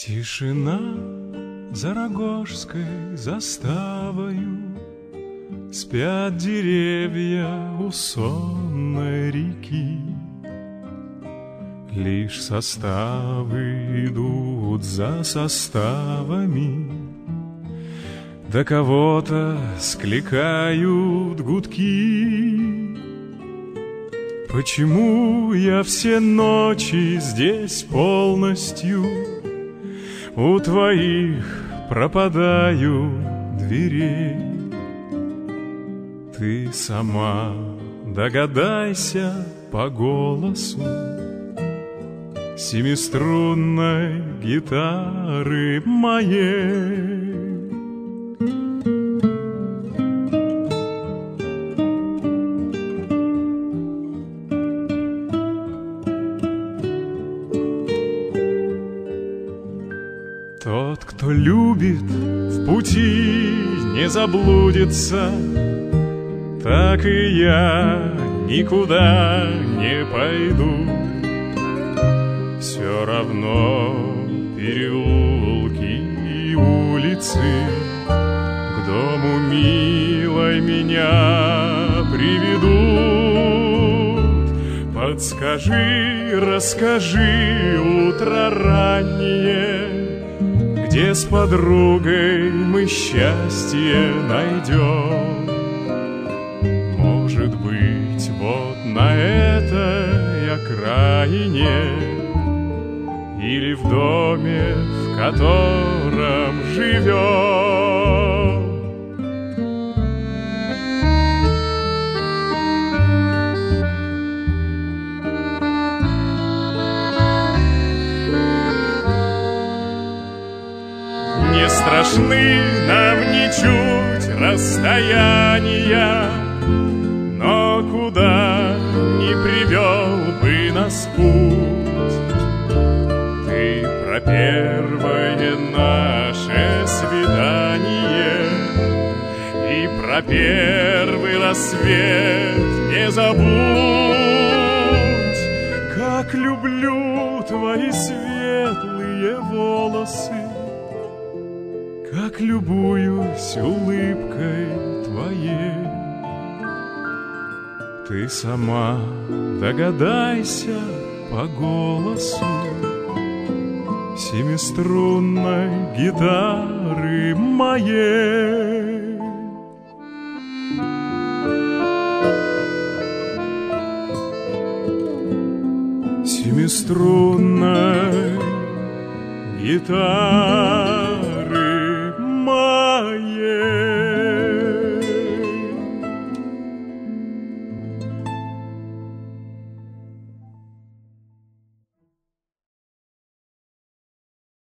Тишина за Рогожской заставою, спят деревья у сонной реки. Лишь составы идут за составами, да кого-то скликают гудки. Почему я все ночи здесь полностью у твоих пропадаю дверей? Ты сама догадайся по голосу семиструнной гитары моей. Тот, кто любит, в пути не заблудится, так и я никуда не пойду. Все равно переулки и улицы к дому милой меня приведут. Подскажи, расскажи, утро раннее, где с подругой мы счастье найдем. Может быть, вот на этой окраине или в доме, в котором живем. Не страшны нам ничуть расстояния, но куда ни привел бы нас путь. Ты про первое наше свидание и про первый рассвет не забудь. Как люблю твои светлые волосы, как любуюсь улыбкой твоей. Ты сама догадайся по голосу семиструнной гитары моей. Семиструнной гитары